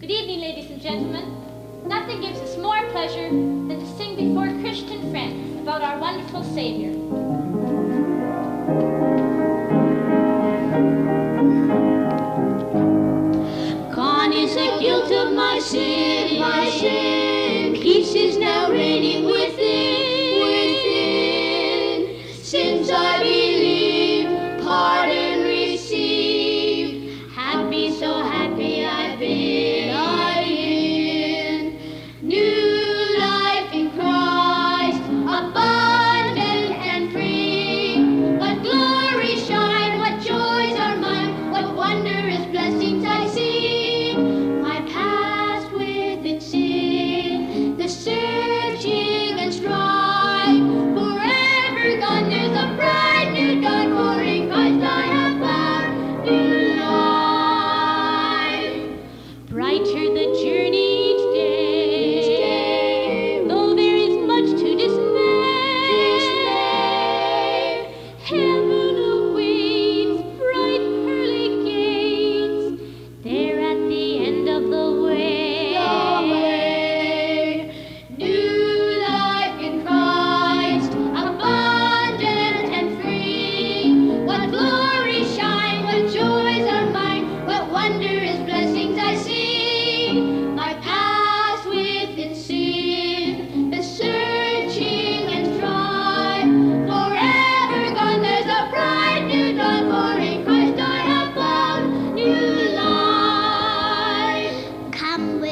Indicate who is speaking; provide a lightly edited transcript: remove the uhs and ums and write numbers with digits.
Speaker 1: Good evening, ladies and gentlemen. Nothing gives us more pleasure than to sing before Christian friends about our wonderful Savior.
Speaker 2: Gone is the guilt of my sin, my sin. Peace is now reigning within, within. Since I believe, pardon receive. Happy, so happy I've been, I've been. New life in Christ, abundant and free. What glory shine, what joys are mine, what wondrous blessings I see. My past with its sin, the searching and strife, forever gone, there's a bright new dawn, for in Christ I have found new life. Brighter the journey each day, though there is much to dismay. Heaven awaits, bright pearly gates, there at the end of the way. New life in Christ, abundant and free. What glory shine, what joys are mine, what wondrous blessings I see. My past with its sin, the searching and strife, forever gone, there's a bright new dawn, for in Christ I have found new life. Come